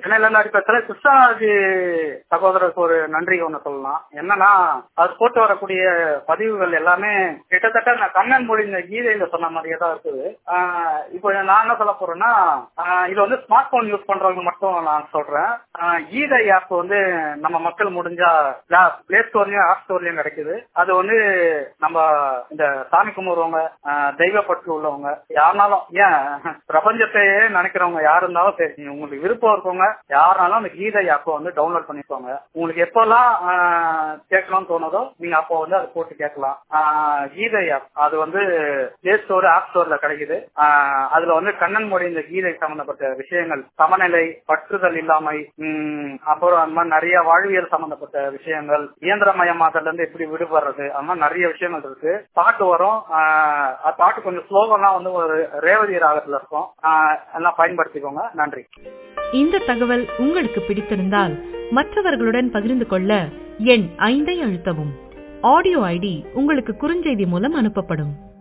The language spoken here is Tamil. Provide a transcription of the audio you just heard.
சென்னையில இருந்து அடிப்படையில கிருஷ்ணாஜி சகோதரருக்கு ஒரு நன்றி ஒண்ணு சொல்லலாம். என்னன்னா அது போட்டு வரக்கூடிய பதிவுகள் எல்லாமே கிட்டத்தட்ட நான் கண்ணன் மொழி இந்த கீதையில சொன்ன மாதிரியே தான் இருக்குது. இப்போ நான் என்ன சொல்ல போறேன்னா, இது வந்து ஸ்மார்ட் போன் யூஸ் பண்றவங்க மட்டும் நான் சொல்றேன். கீதை ஆப் வந்து நம்ம மக்கள் முடிஞ்சா பிளே ஸ்டோர்லயும் ஆப் ஸ்டோர்லயும் கிடைக்குது. அது வந்து நம்ம இந்த சாமி கும்பிடுறவங்க, தெய்வ பற்று உள்ளவங்க யாருனாலும், ஏன் பிரபஞ்சத்தையே நினைக்கிறவங்க யாரு இருந்தாலும் சரி, உங்களுக்கு விருப்பம் இருக்கவங்க யாருனாலும் அந்த கீதை ஆப்பை வந்து டவுன்லோட் பண்ணிக்கோங்க. உங்களுக்கு எப்பெல்லாம் கேட்கணும்னு தோணுதோ நீங்க அப்போ வந்து அதை போட்டு கேட்கலாம். கீதை ஆப் அது வந்து பிளே ஸ்டோர் ஆப் ஸ்டோர்ல கிடைக்குது. அதுல வந்து கண்ணன் மொழி இந்த கீதை சம்பந்தப்பட்ட விஷயங்கள், சமநிலை, பற்றுதல் இல்லாமை, அப்புறம் அந்த மாதிரி நிறைய வாழ்வியல் சம்பந்தப்பட்ட விஷயங்கள், இயந்திரமயமாதல இருந்து எப்படி விடுபடுறது, அந்த மாதிரி நிறைய விஷயங்கள் இருக்கு. பாட்டு வரும். பாட்டு கொஞ்சம் ஸ்லோகம்லாம் வந்து ஒரு ரேவதி ராகத்துல இருக்கும். எல்லாம் பயன்படுத்திக்கோங்க. நன்றி. இந்த தகவல் உங்களுக்கு பிடித்திருந்தால் மற்றவர்களுடன் பகிர்ந்து கொள்ள எண் 5 அழுத்தவும். ஆடியோ ஐடி உங்களுக்கு குறுஞ்செய்தி மூலம் அனுப்பப்படும்.